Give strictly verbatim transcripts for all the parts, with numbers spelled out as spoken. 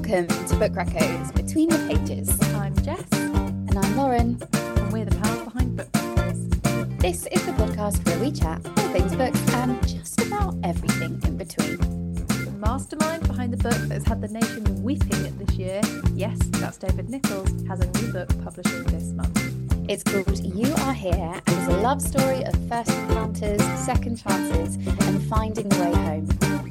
Welcome to Book Reccos Between the Pages. I'm Jess. And I'm Lauren. And we're the powers behind Book Reccos. This is the podcast where we chat all things books and just about everything in between. The mastermind behind the book that has had the nation weeping this year, yes, that's David Nicholls, has a new book publishing this month. It's called You Are Here and is a love story of first encounters, second chances, and finding the way home.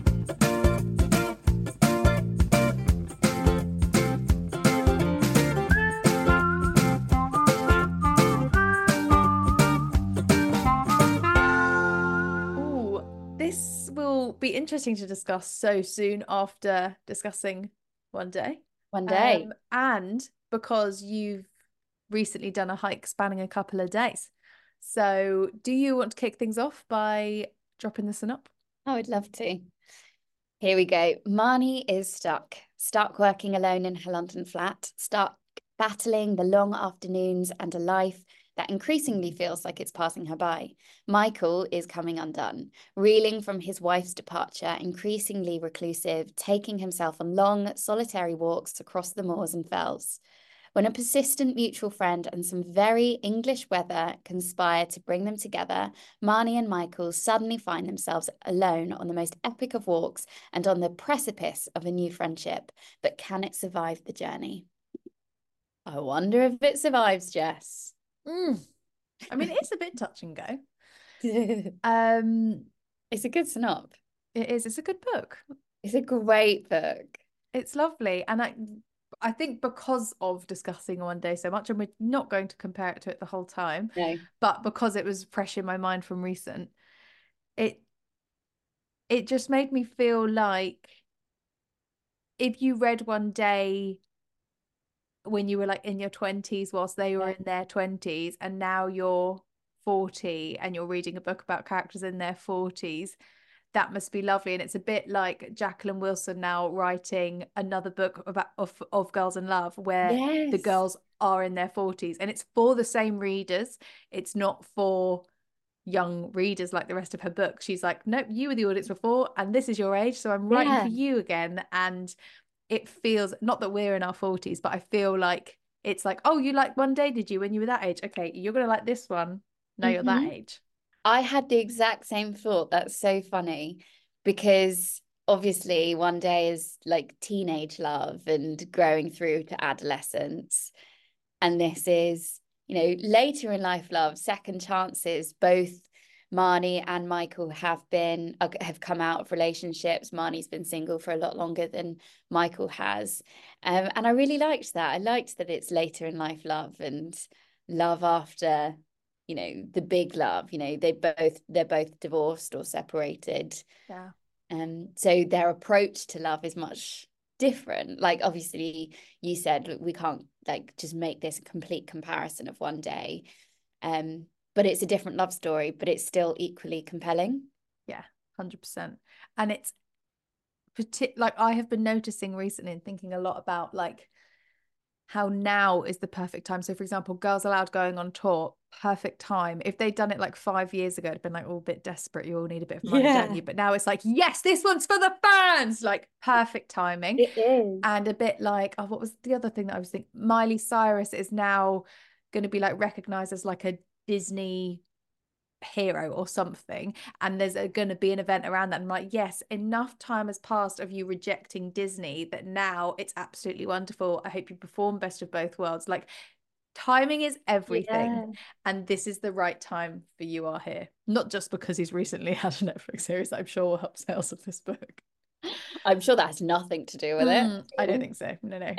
Be interesting to discuss so soon after discussing One Day. One Day. Um, and because you've recently done a hike spanning a couple of days. So do you want to kick things off by dropping the synop? I would love to. Here we go. Marnie is stuck. Stuck working alone in her London flat. Stuck battling the long afternoons and a life that increasingly feels like it's passing her by. Michael is coming undone, reeling from his wife's departure, increasingly reclusive, taking himself on long, solitary walks across the moors and fells. When a persistent mutual friend and some very English weather conspire to bring them together, Marnie and Michael suddenly find themselves alone on the most epic of walks and on the precipice of a new friendship. But can it survive the journey? I wonder if it survives, Jess. Mm. I mean, it's a bit touch and go. um, it's a good synop. It is. It's a good book. It's a great book. It's lovely, and I, I think because of discussing One Day so much, and we're not going to compare it to it the whole time, no. But because it was fresh in my mind from recent, it, it just made me feel like if you read One Day when you were like in your twenties whilst they were yeah. in their twenties, and now you're forty and you're reading a book about characters in their forties, that must be lovely. And it's a bit like Jacqueline Wilson now writing another book about of, of Girls in Love where yes. the girls are in their forties, and it's for the same readers. It's not for young readers like the rest of her book. She's like, nope, you were the audience before and this is your age, so I'm writing yeah. for you again. And it feels, not that we're in our forties, but I feel like it's like, oh, you liked One Day, did you, when you were that age? Okay, you're going to like this one. No, mm-hmm. You're that age. I had the exact same thought. That's so funny because obviously One Day is like teenage love and growing through to adolescence. And this is, you know, later in life love, second chances. Both Marnie and Michael have been have come out of relationships. Marnie's been single for a lot longer than Michael has, um, and I really liked that. I liked that it's later in life love and love after, you know, the big love. You know, they both they're both divorced or separated. Yeah. Um. So their approach to love is much different. Like obviously, you said we can't like just make this a complete comparison of One Day. Um. But it's a different love story, but it's still equally compelling. Yeah, one hundred percent. And it's partic- like I have been noticing recently and thinking a lot about like how now is the perfect time. So for example, Girls Aloud going on tour, perfect time. If they'd done it like five years ago, it'd been like, oh, a bit desperate. You all need a bit of money, yeah. don't you? But now it's like, yes, this one's for the fans. Like perfect timing. It is. And a bit like, oh, what was the other thing that I was thinking? Miley Cyrus is now going to be like recognized as like a Disney hero or something, and there's going to be an event around that. And I'm like, yes, enough time has passed of you rejecting Disney that now it's absolutely wonderful. I hope you perform Best of Both Worlds. Like timing is everything, yeah. And this is the right time for You Are Here, not just because he's recently had a Netflix series that I'm sure will help sales of this book. I'm sure that has nothing to do with mm, it. I don't think so. No, no.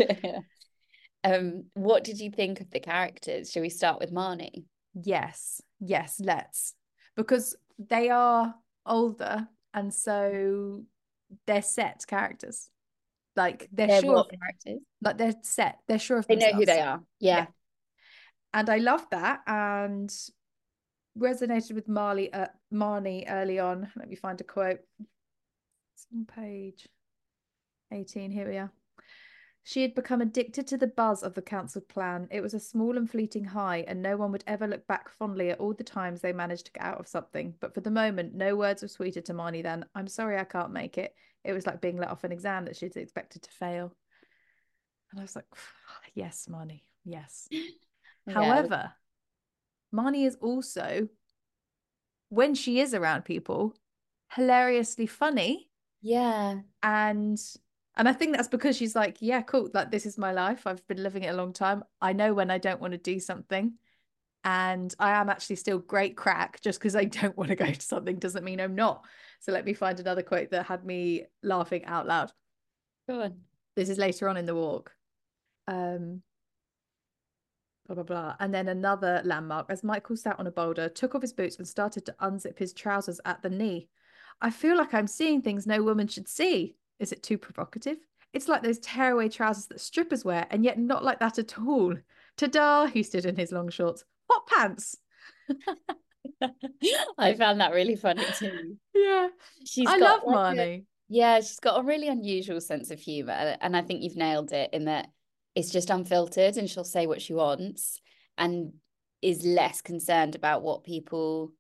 Um, what did you think of the characters? Shall we start with Marnie? Yes, yes, let's. Because they are older, and so they're set characters. Like they're, they're sure what of characters. Like they're set. They're sure of they themselves. know who they are. Yeah. yeah. And I love that, and resonated with Marley, uh, Marnie early on. Let me find a quote. It's on page eighteen. Here we are. She had become addicted to the buzz of the cancelled plan. It was a small and fleeting high, and no one would ever look back fondly at all the times they managed to get out of something. But for the moment, no words were sweeter to Marnie than, I'm sorry I can't make it. it was like being let off an exam that she'd expected to fail. And I was like, yes, Marnie, yes. Yeah. However, Marnie is also, when she is around people, hilariously funny. Yeah. And and I think that's because she's like, yeah, cool, like this is my life. I've been living it a long time. I know when I don't want to do something. And I am actually still great crack. Just because I don't want to go to something doesn't mean I'm not. So let me find another quote that had me laughing out loud. Go on. This is later on in the walk. Um, blah, blah, blah. And then another landmark as Michael sat on a boulder, took off his boots and started to unzip his trousers at the knee. I feel like I'm seeing things no woman should see. Is it too provocative? It's like those tearaway trousers that strippers wear, and yet not like that at all. Ta-da! He stood in his long shorts. Hot pants. I found that really funny too. Yeah. She's I got love like a, Marnie. yeah, she's got a really unusual sense of humor. And I think you've nailed it in that it's just unfiltered and she'll say what she wants and is less concerned about what people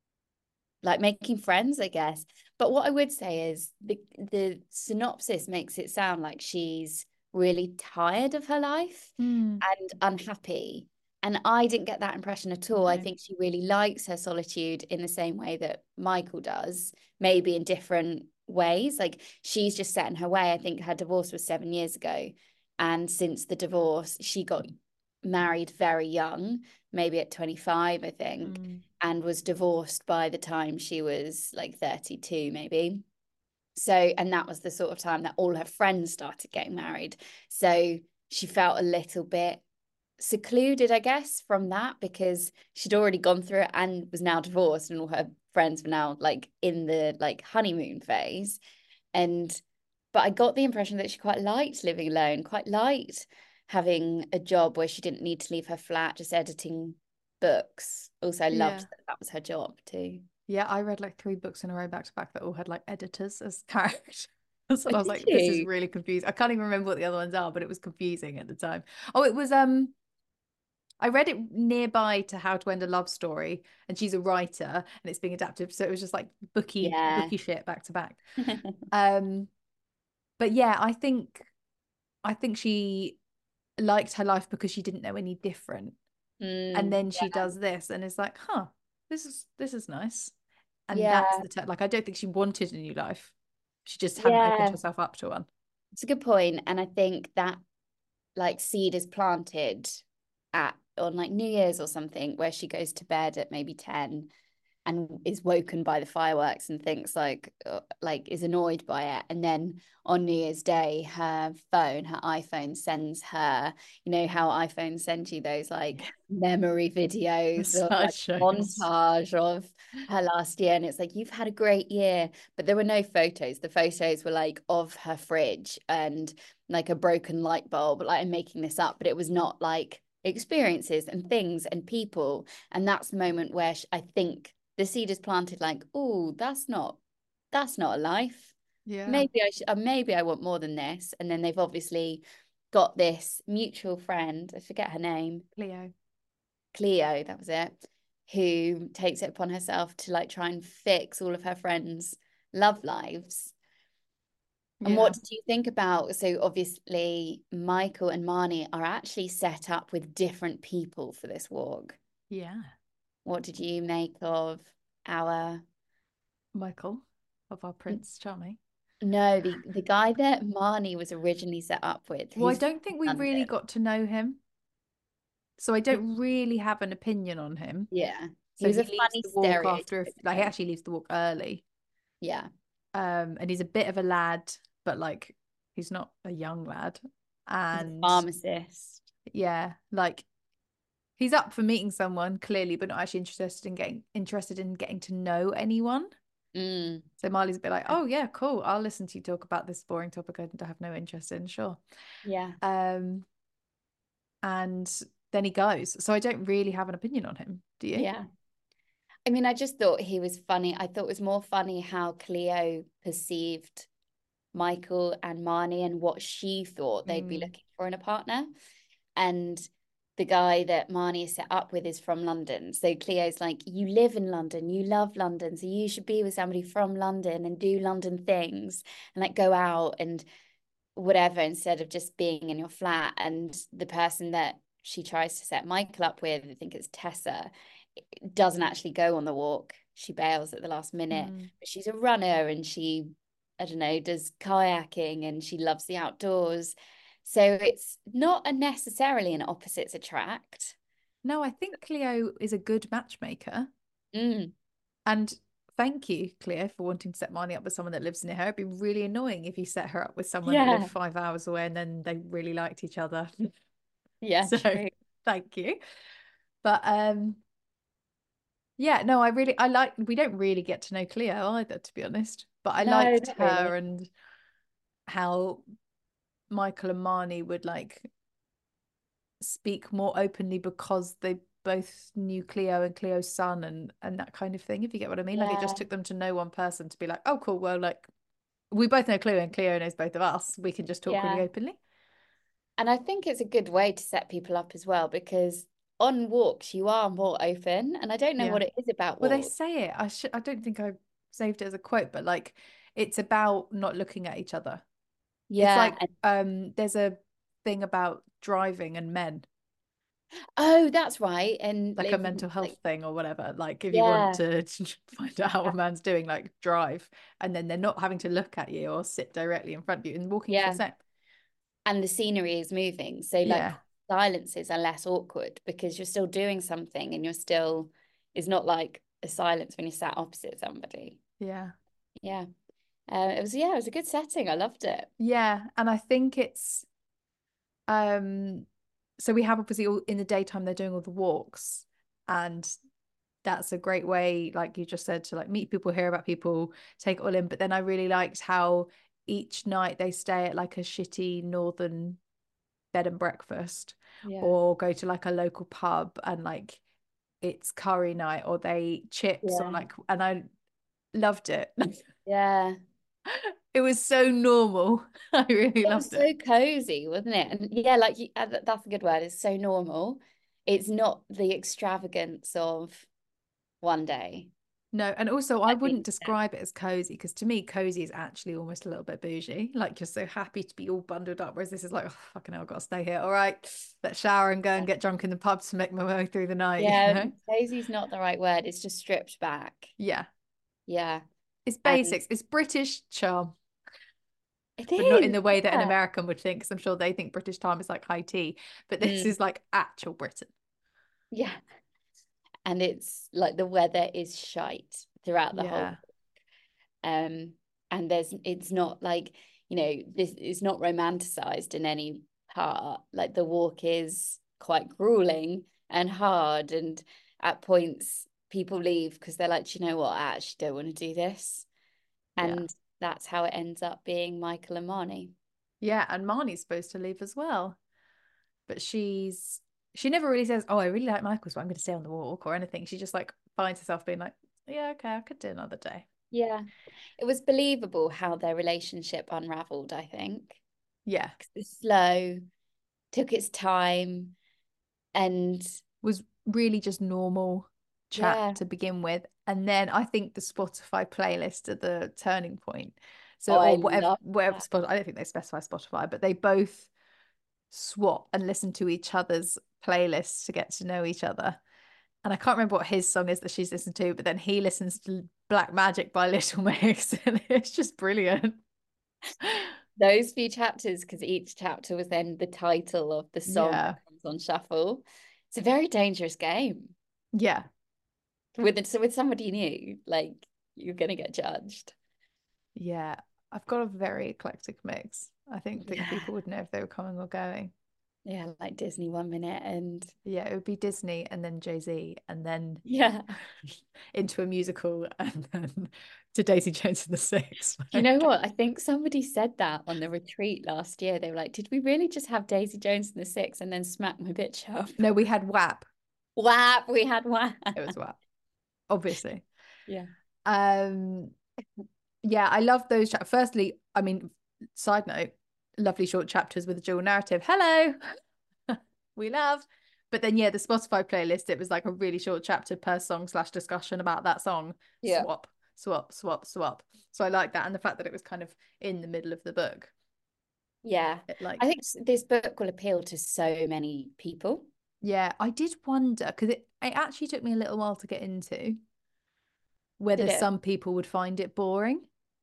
like making friends, I guess. But what I would say is the the synopsis makes it sound like she's really tired of her life Mm, and unhappy. And I didn't get that impression at all. I no. think she really likes her solitude in the same way that Michael does, maybe in different ways. Like she's just set in her way. I think her divorce was seven years ago. And since the divorce, she got married very young, maybe at twenty-five, I think, Mm, and was divorced by the time she was like thirty-two, maybe. So, and that was the sort of time that all her friends started getting married. So she felt a little bit secluded, I guess, from that because she'd already gone through it and was now divorced, and all her friends were now like in the like honeymoon phase. And but I got the impression that she quite liked living alone, quite liked having a job where she didn't need to leave her flat, just editing books. Also loved yeah. that that was her job too. Yeah, I read like three books in a row back to back that all had like editors as characters. And Oh, I was did like, this is you? really confusing. I can't even remember what the other ones are, but it was confusing at the time. Oh, it was um I read it nearby to How to End a Love Story, and she's a writer and it's being adapted. So it was just like booky, Yeah. booky shit back to back. Um, but yeah, I think I think she liked her life because she didn't know any different. And Mm, then she yeah. does this and it's like, huh, this is this is nice. And that's Yeah. the like I don't think she wanted a new life. She just hadn't opened Yeah. herself up to one. It's a good point. And I think that like seed is planted at on like New Year's or something where she goes to bed at maybe ten and is woken by the fireworks and thinks like uh, like is annoyed by it, and then on New Year's Day her phone her iPhone sends her, you know how iPhones send you those like Yeah. memory The videos or like slideshows. montage of her last year, and it's like you've had a great year, but there were no photos. The photos were like of her fridge and like a broken light bulb. Like I'm making this up, but it was not like experiences and things and people. And that's the moment where she, I think the seed is planted like, oh, that's not that's not a life. Yeah. Maybe I should, uh, maybe I want more than this. And then they've obviously got this mutual friend, I forget her name, Cleo. Cleo, that was it, who takes it upon herself to like try and fix all of her friends' love lives. And Yeah. what did you think about? So obviously, Michael and Marnie are actually set up with different people for this walk. Yeah. What did you make of our Michael of our Prince Charming. No, the the guy that Marnie was originally set up with, Well, I who's don't think we really London. got to know him. So I don't really have an opinion on him. Yeah, he So was he a leaves funny the walk after, a, like he stereotypical. actually leaves the walk early. Yeah, Um, and he's a bit of a lad, but like he's not a young lad. he's a And pharmacist. yeah, like he's up for meeting someone clearly, but not actually interested in getting interested in getting to know anyone. Mm. So Marley's a bit like, oh yeah, cool. I'll listen to you talk about this boring topic I have no interest in, sure. Yeah, Um, and then he goes. So I don't really have an opinion on him. Do you? yeah. I mean, I just thought he was funny. I thought it was more funny how Cleo perceived Michael and Marnie and what she thought they'd be Mm, looking for in a partner. And the guy that Marnie is set up with is from London. So Cleo's like, you live in London, you love London, so you should be with somebody from London and do London things and like go out and whatever instead of just being in your flat. And the person that she tries to set Michael up with, I think it's Tessa, doesn't actually go on the walk. She bails at the last minute. Mm. But she's a runner and she, I don't know, does kayaking and she loves the outdoors. So it's not a necessarily an opposites attract. No, I think Cleo is a good matchmaker. Mm. And thank you, Cleo, for wanting to set Marnie up with someone that lives near her. It'd be really annoying if you set her up with someone that lived Yeah. five hours away and then they really liked each other. Yeah, So true. thank you. But um yeah, no, I really I like we don't really get to know Cleo either, to be honest. But I No, liked not her really. and how Michael and Marnie would like speak more openly because they both knew Cleo and Cleo's son and and that kind of thing, if you get what I mean. Like it just Yeah. took them to know one person to be like, oh cool, well, like we both know Cleo and Cleo knows both of us. We can just talk really Yeah. openly. And I think it's a good way to set people up as well because on walks you are more open. And I don't know Yeah. what it is about Well, they walks. say it. I should I don't think I saved it as a quote, but like it's about not looking at each other. It's Yeah. like And, um there's a thing about driving and men, oh, that's right. And like a if mental health like, thing or whatever. Like if you want yeah, to find out how a man's doing, like drive, and then they're not having to look at you or sit directly in front of you, and walking's the yeah. same. And the scenery is moving. So like Yeah. silences are less awkward because you're still doing something and you're still, it's not like a silence when you're sat opposite somebody. Yeah. Yeah. Um, it was, yeah, it was a good setting. I loved it. Yeah. And I think it's um so we have obviously all in the daytime they're doing all the walks, and that's a great way, like you just said, to like meet people, hear about people, take it all in. But then I really liked how each night they stay at like a shitty northern bed and breakfast Yeah. or go to like a local pub and like it's curry night or they eat chips or Yeah. like, and I loved it. Yeah. It was so normal. I really It was loved it. so cozy, wasn't it? And yeah, like you, uh, that's a good word. It's so normal. It's not the extravagance of one day. No, and also I I think wouldn't describe it as cozy because to me, cozy is actually almost a little bit bougie. Like you're so happy to be all bundled up, whereas this is like, oh, fucking hell, I've got to stay here. All right, let's shower and go and get drunk in the pub to make my way through the night, you yeah, know? cozy's not the right word. It's just stripped back. Yeah, Yeah. it's And basics. It's British charm, it but not in is. the way that an Yeah. American would think, because I'm sure they think British charm is like high tea, but this Mm, is like actual Britain. yeah. And it's like the weather is shite throughout the whole Yeah, um and there's it's not like, you know, this is not romanticized in any part. Like the walk is quite grueling and hard, and at points people leave because they're like, "Do you know what, I actually don't want to do this." yeah, And that's how it ends up being Michael and Marnie. yeah. And Marnie's supposed to leave as well, but she's she never really says, "Oh, I really like Michael's, but I'm going to stay on the walk" or anything. She just like finds herself being like, "Yeah, okay, I could do another day." Yeah, it was believable how their relationship unraveled, I think. Yeah, It's slow, took its time, and was really just normal chat yeah. to begin with, and then I think the Spotify playlist at the turning point. Oh, So I or whatever love whatever that. spot I don't think they specify Spotify, but they both swap and listen to each other's playlists to get to know each other. And I can't remember what his song is that she's listened to, but then he listens to Black Magic by Little Mix, and it's just brilliant. Those few chapters, because each chapter was then the title of the song that Yeah, comes on shuffle. It's a very dangerous game yeah, with it. So with somebody new, like you're gonna get judged. yeah. I've got a very eclectic mix. I think think Yeah. people would know if they were coming or going. Yeah, like Disney one minute and Yeah, it would be Disney and then Jay-Z and then yeah. into a musical and then to Daisy Jones and the Six. Do you know what? I think somebody said that on the retreat last year. They were like, did we really just have Daisy Jones and the Six and then smack my bitch up? No, we had W A P. Whap, we had whap. It was W A P, obviously. Yeah. Um, yeah, I love those. Cha- Firstly, I mean, side note, lovely short chapters with a dual narrative. Hello, we love. But then yeah, the Spotify playlist, it was like a really short chapter per song slash discussion about that song. Yeah. Swap, swap, swap, swap. So I like that, and the fact that it was kind of in the middle of the book. Yeah. It like I think this book will appeal to so many people. yeah, I did wonder because it, it actually took me a little while to get into whether Did it? some people would find it boring.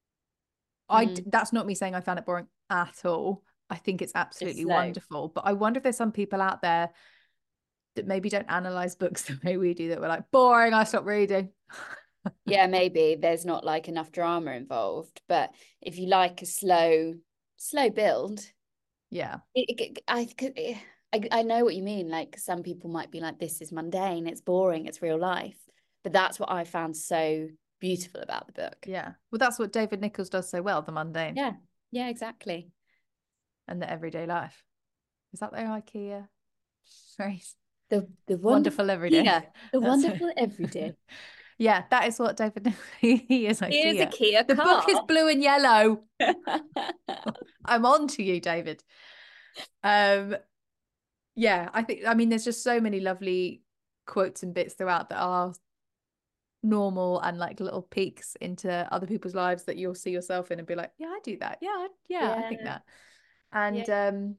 I Mm, that's not me saying I found it boring at all. I think it's just absolutely slow. wonderful. But I wonder if there's some people out there that maybe don't analyze books the way we do, that were like, boring, I stopped reading. Yeah, maybe there's not like enough drama involved, but if you like a slow, slow build, Yeah. it, it, I, I I know what you mean. Like some people might be like, this is mundane, it's boring, it's real life. But that's what I found so beautiful about the book. Yeah. Well, that's what David Nichols does so well, the mundane Yeah, yeah, exactly. and the everyday life. Is that their IKEA phrase? The the wonderful Wonderful everyday. Kia, the That's it. wonderful everyday. Yeah, that is what David he is Here's a IKEA. Kia The book is car. blue and yellow. I'm on to you, David. Um, yeah, I think I mean there's just so many lovely quotes and bits throughout that are normal and like little peeks into other people's lives that you'll see yourself in and be like, yeah, I do that. Yeah, yeah, I think Yeah, that. yeah, And um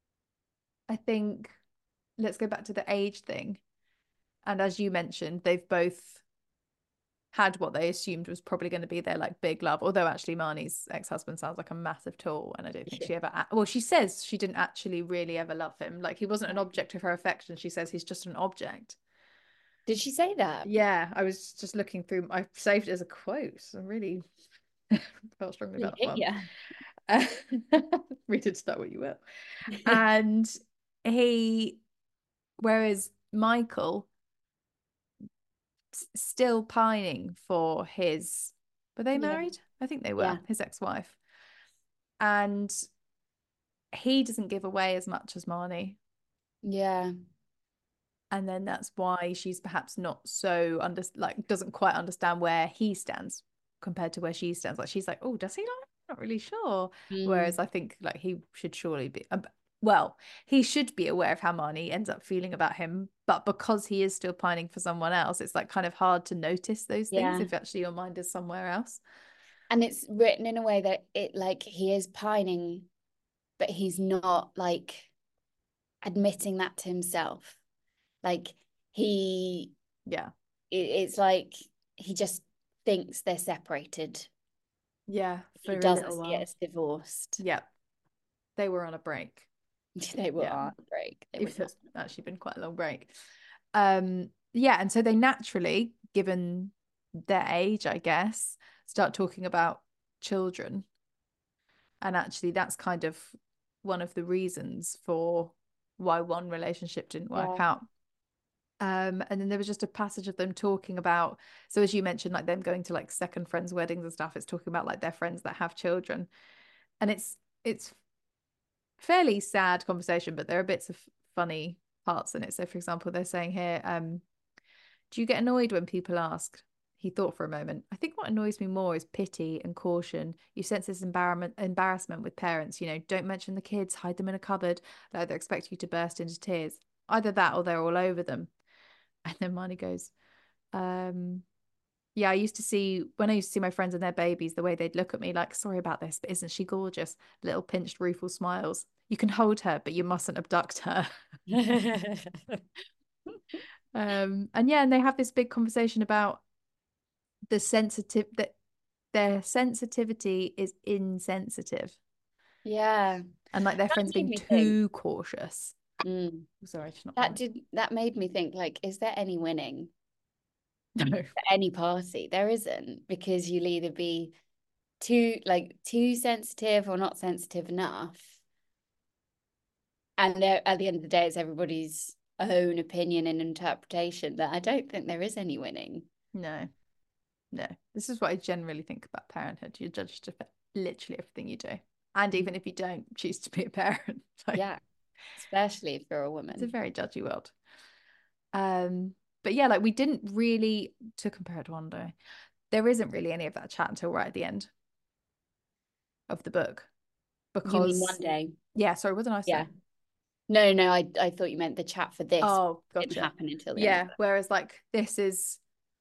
I think let's go back to the age thing. And as you mentioned, they've both had what they assumed was probably going to be their like big love. Although actually Marnie's ex-husband sounds like a massive tool, and I don't think yeah. she ever well, she says she didn't actually really ever love him. Like he wasn't an object of her affection. She says he's just an object. Did she say that? Yeah, I was just looking through, I saved it as a quote. I really felt strongly about that one. Yeah. Uh, read into that what you will. And he, whereas Michael still pining for his, were they Yeah. married? I think they Yeah. were, his ex-wife. And he doesn't give away as much as Marnie. Yeah. And then that's why she's perhaps not so under like doesn't quite understand where he stands compared to where she stands. Like she's like, oh, does he like? I'm not really sure. Whereas Mm. I think like he should surely be. Um, well, he should be aware of how Marnie ends up feeling about him, but because he is still pining for someone else, it's like kind of hard to notice those things Yeah. if actually your mind is somewhere else. And it's written in a way that it like he is pining, but he's not like admitting that to himself. Like he, Yeah. it, it's like he just thinks they're separated. Yeah, for He a doesn't little see it while. as divorced. Yeah, they were on a break. They were Yeah, on a break. They were if not. it's actually been quite a long break. Um, yeah, and so they naturally, given their age, I guess, start talking about children. And actually, that's kind of one of the reasons for why one relationship didn't work Yeah. out. Um, and then there was just a passage of them talking about, so as you mentioned, like them going to like second friends' weddings and stuff, it's talking about like their friends that have children. And it's it's fairly sad conversation, but there are bits of funny parts in it. So for example, they're saying here, um, do you get annoyed when people ask? He thought for a moment. I think what annoys me more is pity and caution. You sense this embarrassment embarrassment with parents, you know, don't mention the kids, hide them in a cupboard. They either expect you to burst into tears. Either that or they're all over them. And then Marnie goes, um, yeah, I used to see when I used to see my friends and their babies, the way they'd look at me like, sorry about this, but isn't she gorgeous? Little pinched, rueful smiles. You can hold her, but you mustn't abduct her. Um, and yeah, and they have this big conversation about the sensitive that their sensitivity is insensitive, Yeah. and like their That friends made being me think. too cautious. Mm. Sorry, she's not That on. did that made me think like, is there any winning No. for any party? There isn't, because you'll either be too like too sensitive or not sensitive enough. And at the end of the day, it's everybody's own opinion and interpretation, that I don't think there is any winning. No, no. This is what I generally think about parenthood. You're judged for literally everything you do. And even if you don't choose to be a parent, like, Yeah, especially if you're a it's a woman. very judgy world. Um, but yeah, like we didn't really, to compare it to one day, there isn't really any of that chat until right at the end of the book. You mean Because one day? yeah, sorry, what did I Yeah. say? No, no, I I thought you meant the chat for this Oh, didn't gotcha. happen until the end of Yeah. it. Whereas like this is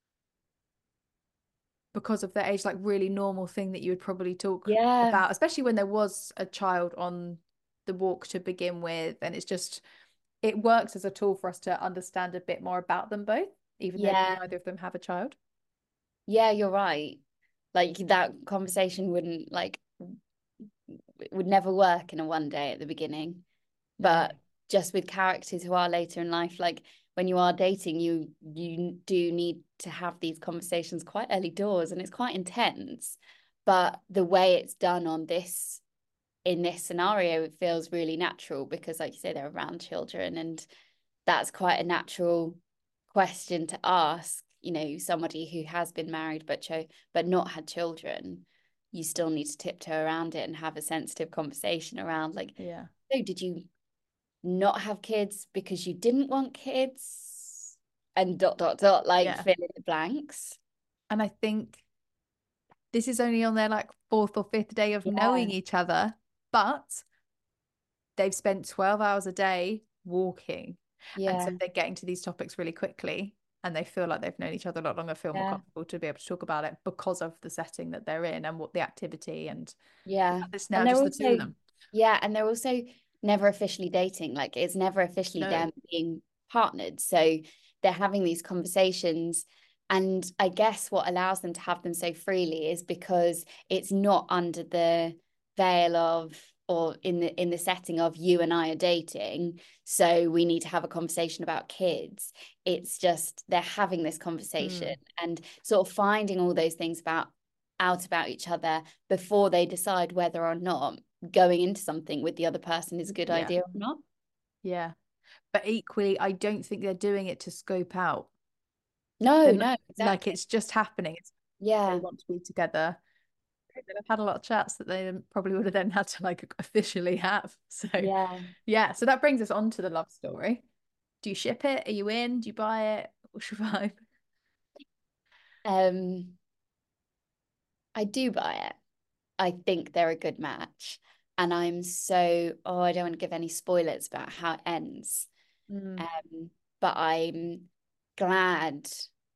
because of their age, like really normal thing that you would probably talk Yeah, about, especially when there was a child on the walk to begin with. And it's just, it works as a tool for us to understand a bit more about them both, even though yeah, neither of them have a child. yeah, you're right. Like that conversation wouldn't like it would never work in a one day at the beginning. No. But just with characters who are later in life, like when you are dating, you you do need to have these conversations quite early doors, and it's quite intense. But the way it's done on this in this scenario, it feels really natural because, like you say, they're around children, and that's quite a natural question to ask. You know, somebody who has been married but cho but not had children, you still need to tiptoe around it and have a sensitive conversation around like, Yeah. so did you not have kids because you didn't want kids? And dot dot dot, like Yeah. fill in the blanks. And I think this is only on their like fourth or fifth day of Yeah, knowing each other, but they've spent twelve hours a day walking. And so yeah, they're getting to these topics really quickly and they feel like they've known each other a lot longer, feel more yeah, comfortable to be able to talk about it because of the setting that they're in and what the activity and yeah. it's And now they're just the two of also, them. yeah, and they're also never officially dating. Like it's never officially No. them being partnered. So they're having these conversations. And I guess what allows them to have them so freely is because it's not under the veil of or in the in the setting of you and I are dating, so we need to have a conversation about kids. It's just they're having this conversation Mm, and sort of finding all those things about out about each other before they decide whether or not going into something with the other person is a good yeah. idea or not. Yeah. But equally, I don't think they're doing it to scope out. No, They're not, no, like exactly. it's just happening. It's they Yeah, want to be together. They've had a lot of chats that they probably would have then had to like officially have. So yeah. yeah, so that brings us on to the love story. Do you ship it? Are you in? Do you buy it? What's your vibe? Um, I do buy it. I think they're a good match. And I'm so, oh, I don't want to give any spoilers about how it ends. Mm. Um, but I'm glad.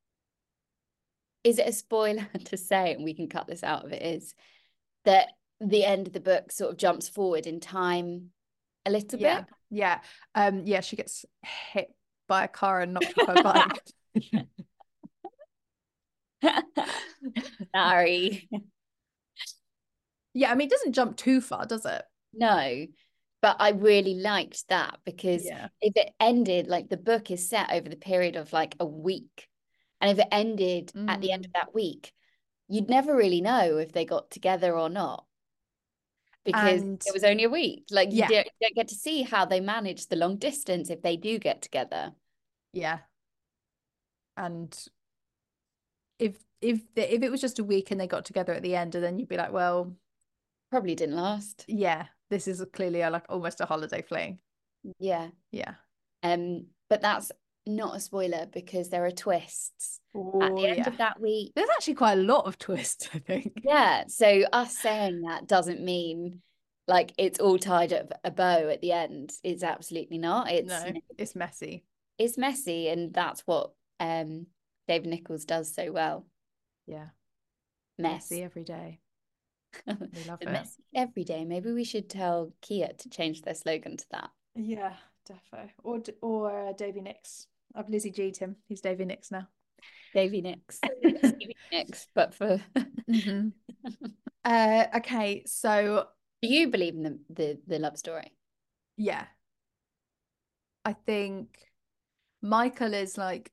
Is it a spoiler to say, and we can cut this out if it is, that the end of the book sort of jumps forward in time a little Yeah, bit? yeah. Um, yeah, she gets hit by a car and knocked off her bike. Sorry. Yeah, I mean, it doesn't jump too far, does it? No, but I really liked that because Yeah. if it ended, like the book is set over the period of like a week, and if it ended at the end of Mm. that week, you'd never really know if they got together or not because And it was only a week. Like you yeah, don't, you don't get to see how they manage the long distance if they do get together. yeah. And if if the, if it was just a week and they got together at the end, and then you'd be like, well, Probably didn't last. yeah, this is clearly a, like almost a holiday fling. Yeah. Yeah. Um, but that's not a spoiler because there are twists at Oh the end yeah. of that week. There's actually quite a lot of twists, I think. Yeah, so us saying that doesn't mean like it's all tied up a bow at the end. It's absolutely not. It's, you No, know, it's messy. it's messy, and that's what um David Nichols does so well. Yeah. Mess. Messy every day. We love The it. messy every day. Maybe we should tell Kia to change their slogan to that. Yeah, defo. Or or uh, Davy Nicks. I've Lizzie G'd him. He's Davy Nicks now. Davy Nicks. Stevie Nicks, but for hmm Uh, okay, so do you believe in the, the the love story? yeah, I think Michael is like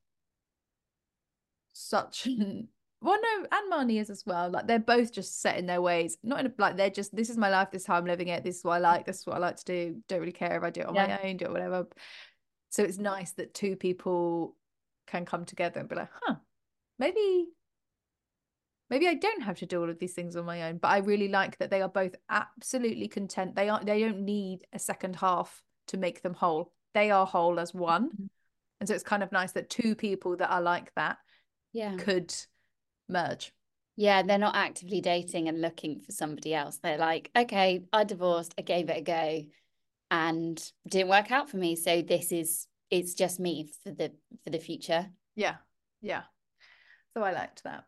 such an well, no, and Marnie is as well. Like they're both just set in their ways. Not in a like they're just this is my life, this is how I'm living it, this is what I like, this is what I like to do. Don't really care if I do it on Yeah. my own, do it whatever. So it's nice that two people can come together and be like, huh, maybe maybe I don't have to do all of these things on my own. But I really like that they are both absolutely content. They aren't they don't need a second half to make them whole. They are whole as one. And so it's kind of nice that two people that are like that Yeah. could merge. Yeah, they're not actively dating and looking for somebody else. They're like, okay, I divorced, I gave it a go. and didn't work out for me. So this is it's just me for the for the future. Yeah. Yeah. So I liked that.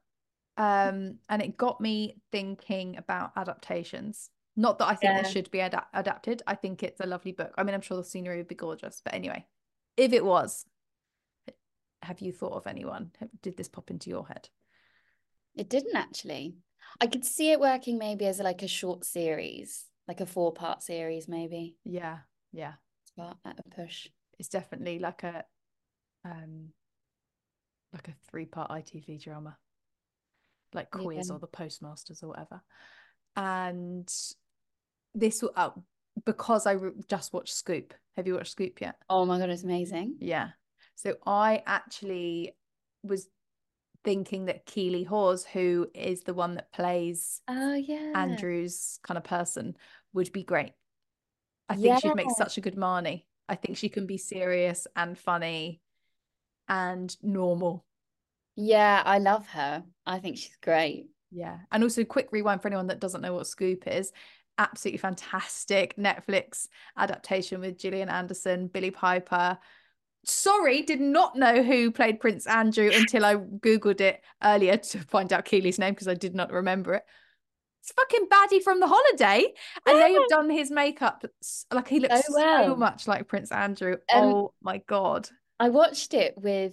Um, and it got me thinking about adaptations. Not that I think Yeah. this should be ad adapted. I think it's a lovely book. I mean, I'm sure the scenery would be gorgeous. But anyway, if it was, have you thought of anyone? Did this pop into your head? It didn't actually. I could see it working maybe as like a short series, like a four part series, maybe. Yeah, yeah. But at a push. It's definitely like a um like a three part I T V drama, like Yeah. Quiz or The Postmasters or whatever. And this will uh, because I just watched Scoop. Have you watched Scoop yet? Oh my God, it's amazing. Yeah. So I actually was thinking that Keeley Hawes, who is the one that plays Oh yeah. Andrew's kind of person, would be great. I think Yeah. she'd make such a good Marnie. I think she can be serious and funny and normal. Yeah, I love her. I think she's great. Yeah. And also, quick rewind for anyone that doesn't know what Scoop is. Absolutely fantastic Netflix adaptation with Gillian Anderson, Billie Piper. Sorry, did not know who played Prince Andrew until I Googled it earlier to find out Keeley's name because I did not remember it. It's fucking Baddie from The Holiday. And they have done his makeup. Like, he So looks so well. much like Prince Andrew. Um, Oh my God. I watched it with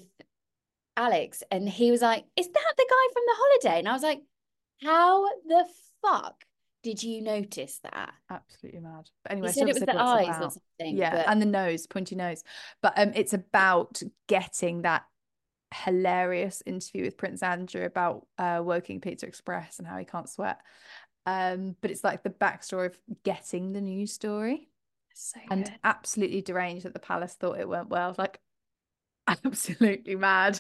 Alex and he was like, "Is that the guy from The Holiday?" And I was like, "How the fuck did you notice that?" Absolutely mad. But anyway, He I still said it haven't was said the what it's eyes or about. something, Yeah, but and the nose, pointy nose. But um, it's about getting that hilarious interview with Prince Andrew about uh, working Pizza Express and how he can't sweat. Um, but it's like the backstory of getting the news story so and good. absolutely deranged that the palace thought it went well. Like, absolutely mad.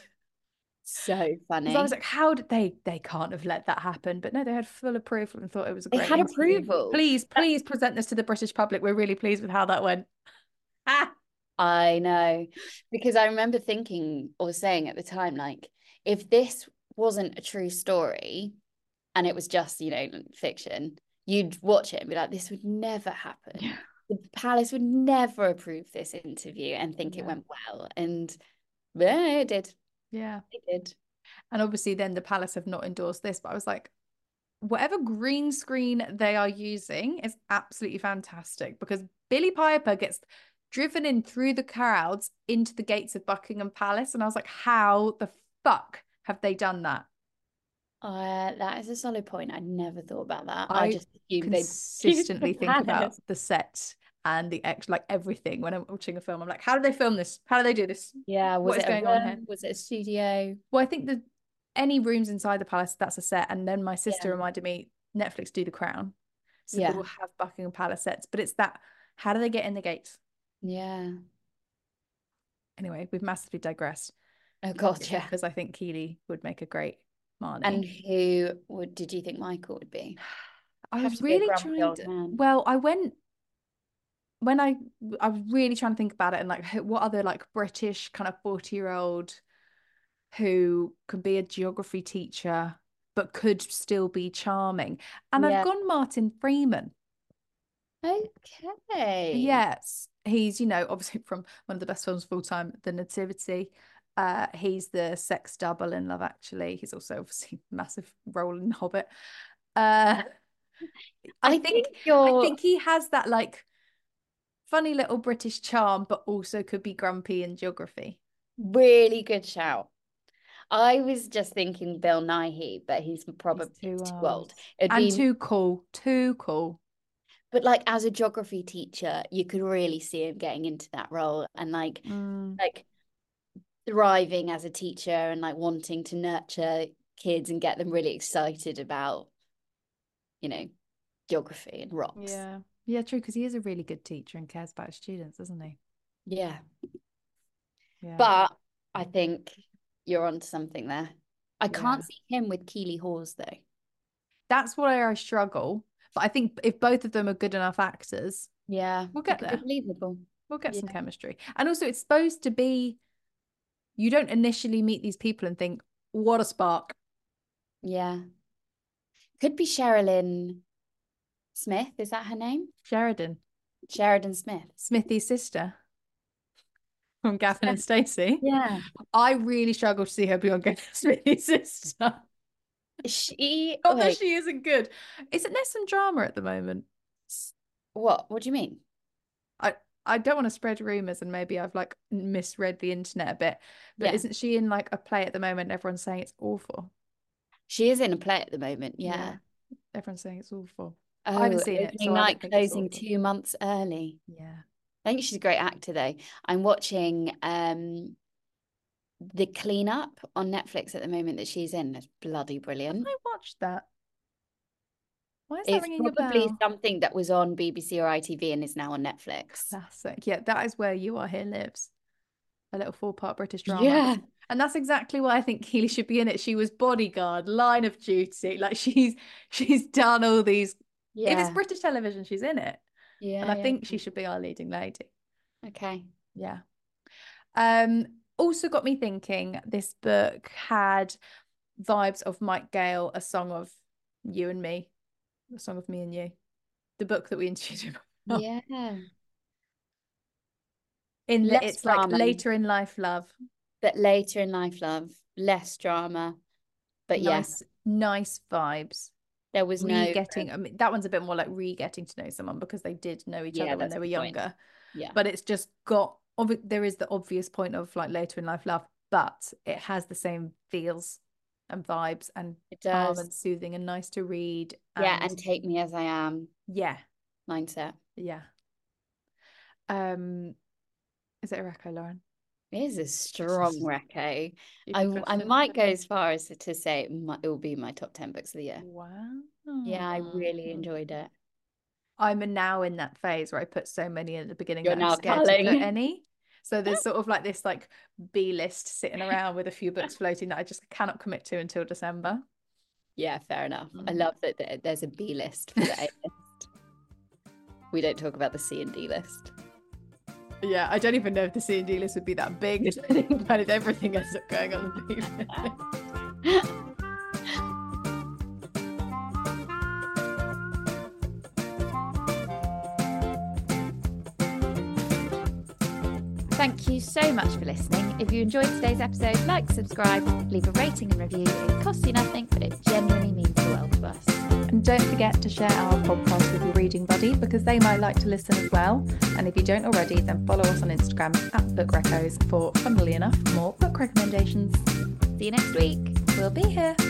So Because I was funny. like, how did they? They can't have let that happen. But no, they had full approval and thought it was a They great had interview. approval. Please, please present this to the British public. We're really pleased with how that went. Ah, I know. Because I remember thinking or saying at the time, like, if this wasn't a true story and it was just, you know, fiction, you'd watch it and be like, this would never happen. yeah, The palace would never approve this interview and think it yeah, went well. And yeah, it did. yeah. It did. And obviously, then the palace have not endorsed this. But I was like, whatever green screen they are using is absolutely fantastic because Billie Piper gets driven in through the crowds into the gates of Buckingham Palace. And I was like, how the fuck have they done that? Uh, that is a solid point. I never thought about that. I I just assumed they'd use the consistently think about palace. the set and the ex, like everything when I'm watching a film. I'm like, how do they film this? How do they do this? Yeah, was What is it a going on here? room? Was it a studio? Well, I think the any rooms inside the palace, that's a set. And then my sister Yeah. reminded me, Netflix do The Crown. So they Yeah. will have Buckingham Palace sets. But it's that, how do they get in the gates? Yeah. Anyway, we've massively digressed Oh God, yeah. because I think Keeley would make a great And Marnie. who would did you think Michael would be? I Have was to be a really grumpy trying old to, man. well, I went when I I was really trying to think about it and like what other like British kind of forty year old who could be a geography teacher but could still be charming. And I've Yeah. gone Martin Freeman. Okay. Yes, he's, you know, obviously from one of the best films of all time, The Nativity. Uh, he's the sex double in Love Actually. He's also obviously massive role in Hobbit. Uh, I I think think I you're think he has that like funny little British charm, but also could be grumpy in geography. really good shout. I was just thinking Bill Nighy, but he's He's probably too too old old. It'd and be, too cool, too cool. but like as a geography teacher, you could really see him getting into that role and like Mm, like thriving as a teacher and like wanting to nurture kids and get them really excited about, you know, geography and rocks. yeah, yeah, true. Because he is a really good teacher and cares about his students, isn't he? Yeah. Yeah, But I think you're onto something there. I yeah. can't see him with Keeley Hawes though. That's where I struggle. But I think if both of them are good enough actors, Yeah, we'll it get could be there. believable. We'll get Yeah. some chemistry. And also, it's supposed to be, you don't initially meet these people and think, what a spark. Yeah. Could be Sherilyn Smith. Is that her name? Sheridan. Sheridan Smith. Smithy's sister from Gavin and Stacey. Yeah. I really struggle to see her beyond Gavin and Smithy's sister. She. Not that Wait, she isn't good. Isn't there some drama at the moment? what? What do you mean? I I don't want to spread rumors, and maybe I've like misread the internet a bit. But Yeah. isn't she in like a play at the moment? Everyone's saying it's awful. She is in a play at the moment. Yeah. Yeah. Everyone's saying it's awful. Oh, I haven't seen it, opening so I night don't think it's closing awful. two months early. Yeah. I think she's a great actor though. I'm watching um The Cleanup on Netflix at the moment that she's in. It's bloody brilliant. I watched that. Why is that It's ringing a probably bell? something that was on B B C or I T V and is now on Netflix. Classic. Yeah, that is where You Are Here lives. A little four-part British drama. Yeah. And that's exactly why I think Keely should be in it. She was bodyguard, line of duty. Like she's she's done all these. Yeah. If it's British television, she's in it. Yeah. And I yeah, think yeah. she should be our leading lady. Okay. Yeah. Um, also got me thinking this book had vibes of Mike Gale, A Song of You and Me. A Song of Me and You. The book that we interviewed him about. Yeah. In Less the, it's drama. like later in life love. But later in life, love, less drama. But Nice, yeah, nice vibes. there was no Re-getting, I mean, that one's a bit more like re-getting to know someone because they did know each Yeah, other when that's they a were good point. younger. Yeah. But it's just got, obvi- there is the obvious point of like later in life love, but it has the same feels and vibes and It calm does. and soothing and nice to read. Yeah, and take me as I am yeah, mindset. yeah. Um, is it a reco, Lauren? It is a strong reco. You I can I trust it. might go as far as to say it, might, it will be my top ten books of the year. Wow. Yeah, I really enjoyed it. I'm now in that phase where I put so many at the beginning You're that I'm now scared to culling. put any. So there's sort of like this like B list sitting around with a few books floating that I just cannot commit to until December. Yeah, fair enough. I Mm. love that there- there's a B list for the A list. We don't talk about the C and D list. Yeah, I don't even know if the C and D list would be that big. I think kind of everything ends up going on the B list. Thank you so much for listening. If you enjoyed today's episode, like, subscribe, leave a rating and review. It costs you nothing, but it genuinely means the world to us. And don't forget to share our podcast with your reading buddy because they might like to listen as well. And if you don't already, then follow us on Instagram at Book Recos for, funnily enough, more book recommendations. See you next week. We'll be here.